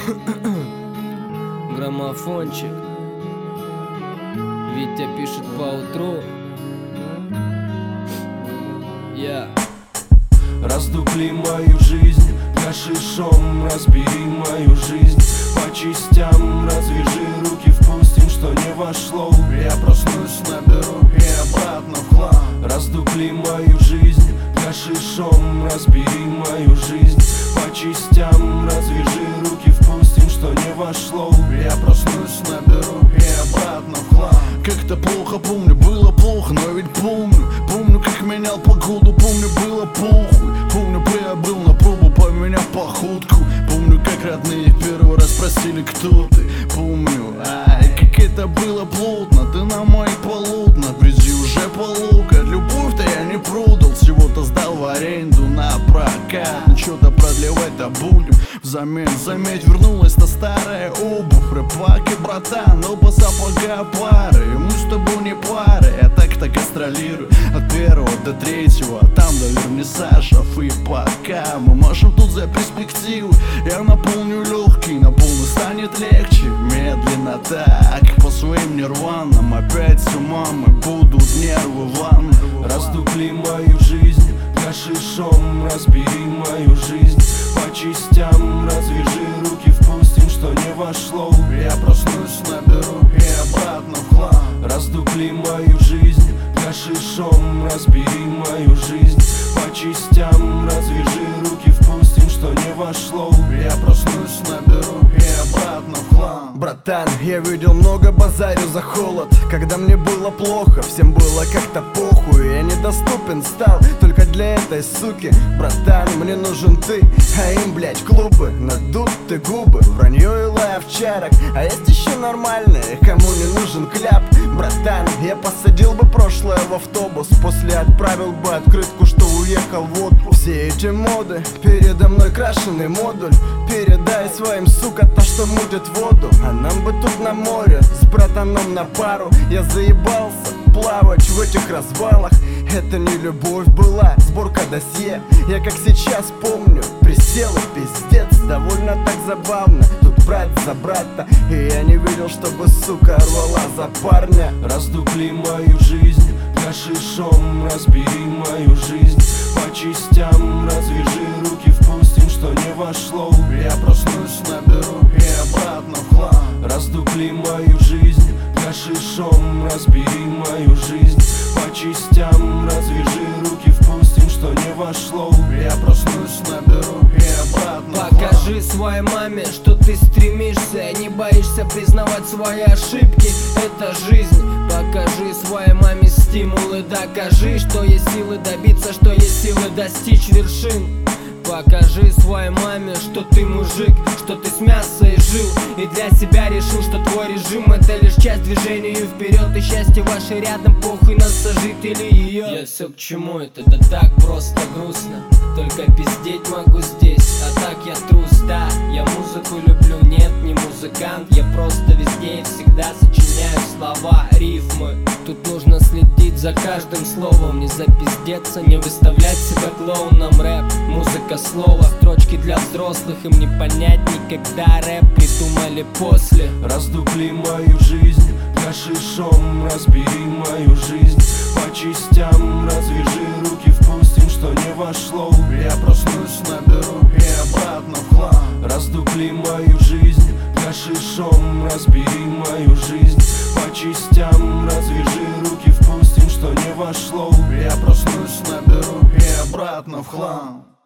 Граммофончик. Витя пишет поутру. Я Раздупли мою жизнь, гашишом разбери мою жизнь по частям, развяжи руки, впустим, что не вошло. Я проснусь, наберу и обратно в хлам. Раздупли мою жизнь, гашишом разбери мою жизнь по частям, развяжи руки, впустим, что не вошло. Я проснусь, наберу и обратно в хлам. Как-то плохо помню, было плохо, но ведь помню. Помню, как менял погоду, помню, было похуй. Помню, приобрел на пробу, поменяв походку. Помню, как родные первый раз спросили, кто ты. Помню, как это было плотно. Ты на мои полотна, вези уже полука. Любовь-то я не продал, всего-то сдал в аренду на прокат. Что-то продлевать-то будем взамен. Заметь, вернулась та старая обувь. Рэпак и братан, оба сапога пары. И мы с тобой не пары, я так-то гастролирую от первого до третьего, там до вернисажев. И пока мы машем тут за перспективу, я наполню легкий, на полный станет легче. Медленно так, по своим нирванам, опять с ума мы будут нервы в ванной. Раздупли мою жизнь, гашишом разбери мою жизнь по частям, развяжи руки, впустим, что не вошло. Я проснусь, наберу и обратно в хлам. Раздупли мою жизнь, гашишом разбери мою жизнь по частям, развяжи руки, впустим, что не вошло. Я проснусь, наберу и обратно в хлам. Братан, я видел много базарю за холод. Когда мне было плохо, всем было как-то похуй. Я недоступен стал только для этой суки. Братан, мне нужен ты, а им, блять, клубы. Надуты губы, вранье и лай овчарок. А есть еще нормальные, кому не нужен кляп. Братан, я посадил бы прошлое в автобус, после отправил бы открытку, что уехал в отпуск. Все эти моды, передо мной крашеный модуль. Передай своим, сука, то, что мутит воду. А нам бы тут на море, с братаном на пару. Я заебался плавать в этих развалах. Это не любовь была, сборка досье. Я как сейчас помню, присел и пиздец. Довольно так забавно, тут брат за брата. И я не видел, чтобы сука рвала за парня. Раздупли мою жизнь, гашишом разбери мою жизнь по частям, развяжи руки, впустим, что не вошло. Я проснусь, наберу и обратно в хлам. Раздупли мою жизнь, гашишом разбери мою жизнь по частям, развяжи руки, впустим, что не вошло. Я проснусь, наберу и обратно в хлам. покажи своей маме, что ты стремишься, не боишься признавать свои ошибки. Это жизнь. Покажи своей маме стимулы, докажи, что есть силы добиться, что есть силы достичь вершин. Покажи своей маме, что ты мужик, что ты с мяса и жил, и для себя решил, что твой режим это лишь часть движения и вперед. И счастье ваше рядом, похуй нас сожит или ее. Я все к чему это, да так просто грустно. Только пиздеть могу здесь, а так я трус, да. Я музыку люблю, нет, не музыкант. Я просто везде и всегда сочиняю слова, рифмы. Тут нужно следить за каждым словом, не запиздеться, не выставлять себя клоуном. Рэп, музыка, слово, строчки для взрослых, им не понять никогда. Рэп придумали после. Раздупли мою жизнь, гашишом разбери мою жизнь по частям, развяжи руки, впустим, что не вошло. Я проснусь, наберу и обратно в хлам. Раздупли мою жизнь, гашишом разбери мою жизнь по частям, развяжи руки, впустим, что не вошло. Я проснусь, наберу и обратно в хлам.